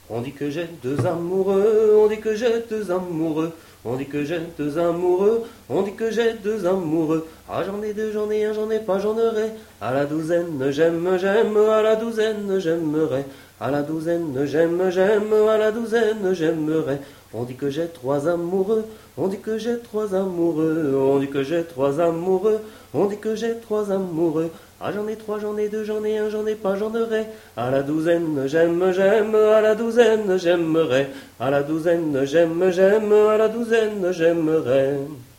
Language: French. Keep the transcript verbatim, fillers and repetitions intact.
On dit que j'ai deux amoureux, on dit que j'ai deux amoureux, on dit que j'ai deux amoureux, on dit que j'ai deux amoureux. Ah j'en ai deux, j'en ai un, j'en ai pas, j'en aurai. À la douzaine j'aime, j'aime, à la douzaine j'aimerai. À la douzaine j'aime, j'aime, à la douzaine j'aimerai. On dit que j'ai trois amoureux, on dit que j'ai trois amoureux, on dit que j'ai trois amoureux, on dit que j'ai trois amoureux. Ah j'en ai trois, j'en ai deux, j'en ai un, j'en ai pas, j'en aurai. À la douzaine j'aime, j'aime, à la douzaine j'aimerai. À la douzaine j'aime, j'aime, à la douzaine j'aimerai.